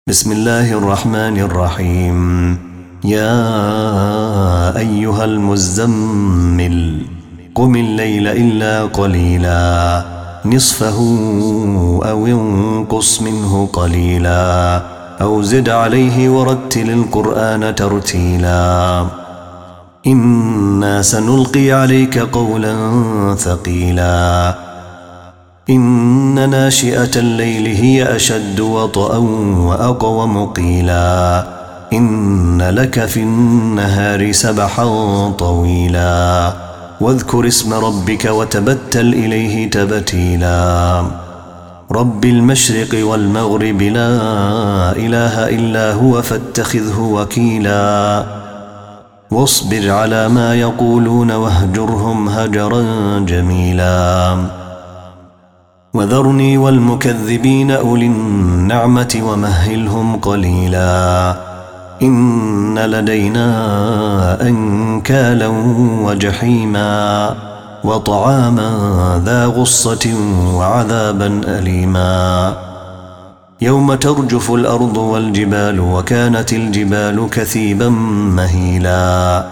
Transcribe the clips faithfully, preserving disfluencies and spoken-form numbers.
بسم الله الرحمن الرحيم. يا أيها المزمل قم الليل إلا قليلا نصفه أو انقص منه قليلا أو زد عليه ورتل القرآن ترتيلا إنا سنلقي عليك قولا ثقيلا إن ناشئة الليل هي أشد وطئا وأقوم قيلا إن لك في النهار سبحا طويلا واذكر اسم ربك وتبتل إليه تبتيلا رب المشرق والمغرب لا إله إلا هو فاتخذه وكيلا واصبر على ما يقولون واهجرهم هجرا جميلا وذرني والمكذبين أولي النعمة ومهلهم قليلا إن لدينا أنكالا وجحيما وطعاما ذا غصة وعذابا أليما يوم ترجف الأرض والجبال وكانت الجبال كثيبا مهيلا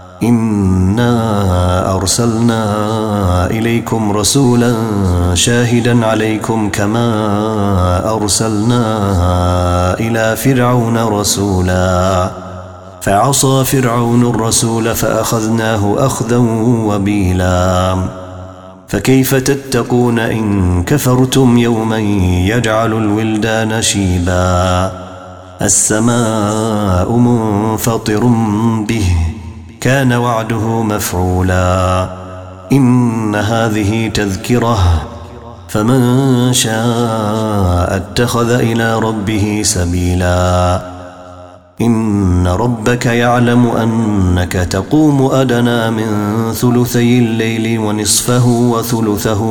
إنا أرسلنا إليكم رسولا شاهدا عليكم كما أرسلنا إلى فرعون رسولا فعصى فرعون الرسول فأخذناه أخذا وبيلا فكيف تتقون إن كفرتم يوما يجعل الولدان شيبا السماء منفطر به كان وعده مفعولا إن هذه تذكرة فمن شاء اتخذ إلى ربه سبيلا إن ربك يعلم أنك تقوم أدنى من ثلثي الليل ونصفه وثلثه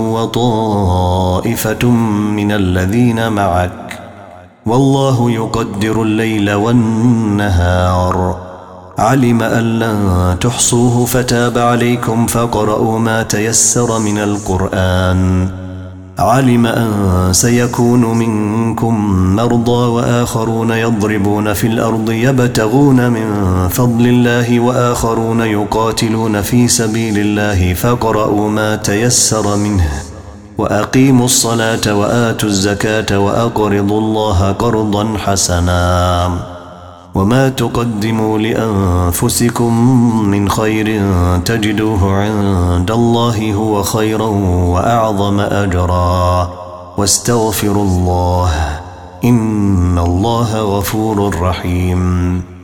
وطائفة من الذين معك والله يقدر الليل والنهار علم أن لن تحصوه فتاب عليكم فاقرؤوا ما تيسر من القرآن علم أن سيكون منكم مرضى وآخرون يضربون في الأرض يبتغون من فضل الله وآخرون يقاتلون في سبيل الله فاقرؤوا ما تيسر منه وأقيموا الصلاة وآتوا الزكاة وأقرضوا الله قرضا حسنا وما تقدموا لأنفسكم من خير تجدوه عند الله هو خيرا وأعظم أجرا واستغفروا الله إن الله غفور رحيم.